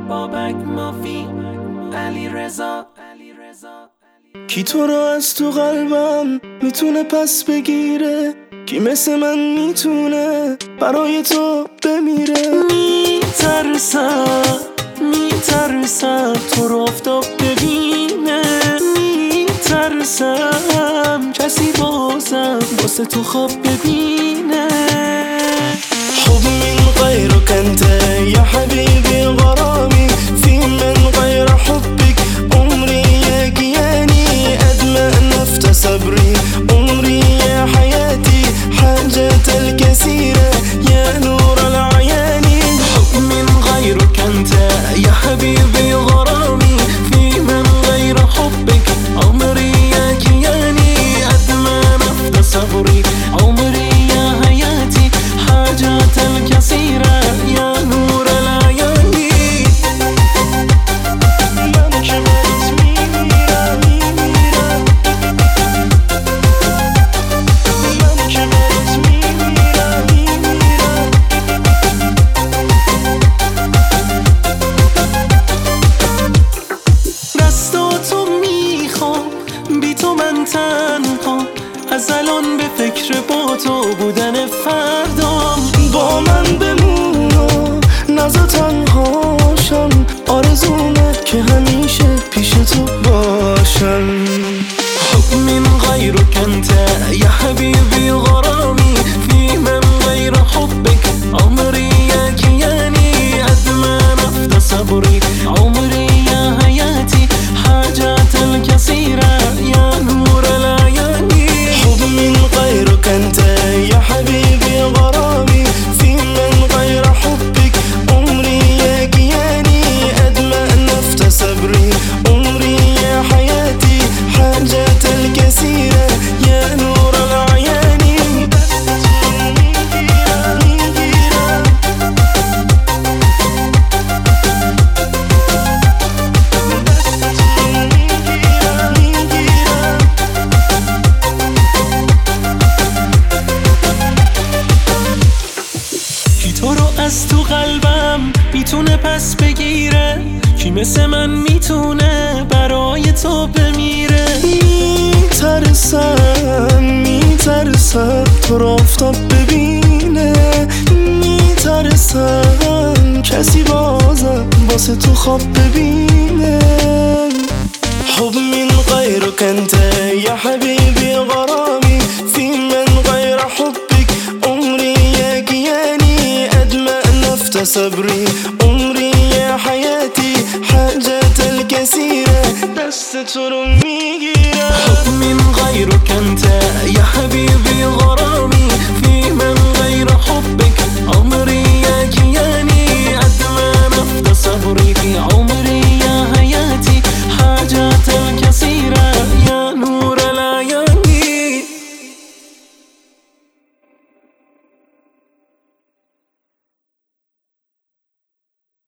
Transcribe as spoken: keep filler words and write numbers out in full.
بابک مافی علی رضا. کی تو رو از تو قلبم میتونه پس بگیره؟ کی مثل من میتونه برای تو بمیره؟ میترسم میترسم تو رو آفتاب ببینه، میترسم کسی بازم واسه تو خواب ببینه. حب من غيرك انت يا حبيبي غرامي، في من غير حبك عمري يا كياني، أدمى نفت صبري عمري يا حياتي، حاجات الكثيرة يا نور العيان. حب من غيرك انت يا حبيبي غرامي، في من غير حبك عمري يا كياني، أدمى نفت صبري عمري يا حياتي، حاجات الكثيرة يا نور العيان. من كبرت میمیرم میمیرم، من كبرت میمیرم میمیرم. دستاتو میخوام بی تو من تنها، از الان به فکر با تو بودن فردام. با من بمون و نزا تنهاشم، آرزومه که همیشه پیش تو باشم. حب من غيرك انت يا حبيبي غرامي، في من غير حبك عمري يا كياني، أدمى نفت صبري عمري يا حياتي، حاجات الكثيرة يا نور العيان. حب من غيرك انت يا حبيبي غرامي، في من غير حبك عمري يا كياني، أدمى نفت صبري عمري يا حياتي، حاجات الكثيرة يا نور العيان. کی تو رو از تو قلبم میتونه پس بگیره؟ کی مثل من میتونه برای تو بمیره؟ میترسم میترسم تو رو آفتاب ببینه، میترسم کسی بازم واسه تو خواب ببینه. حب من غيرك انت يا حبيبي غرامي، في من غير حبك عمري يا كياني، أدمى نفت صبري عمري يا حياتي، حاجات الكثيرة دست تو رو میگیرم. حب من غيرك انت يا حبيبي غرامي، في من غير حبك